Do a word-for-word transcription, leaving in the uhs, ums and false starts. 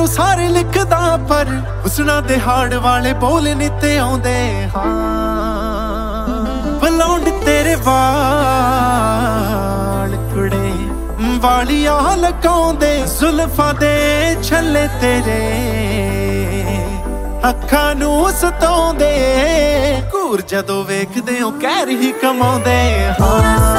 ਨੂੰ ਸਾਰੇ ਲਿਖਦਾ ਪਰ ਹੁਸਨਾ ਦੇ ਹਾੜ ਵਾਲੇ ਬੋਲ ਨੀ ਤੇ ਆਉਂਦੇ ਹਾਂ ਬਲੌਂਡ ਤੇਰੇ ਵਾਲ ਕੁੜੇ ਵਾਲੀਆਂ ਲਗਾਉਂਦੇ ਜ਼ੁਲਫਾਂ ਦੇ ਛੱਲੇ ਤੇਰੇ ਅੱਖਾਂ ਨੂੰ ਸਤਾਉਂਦੇ ਘੂਰ ਜਦੋਂ ਵੇਖਦੇ ਹੋ ਕਹਿਰ ਹੀ ਕਮਾਉਂਦੇ ਹਾਂ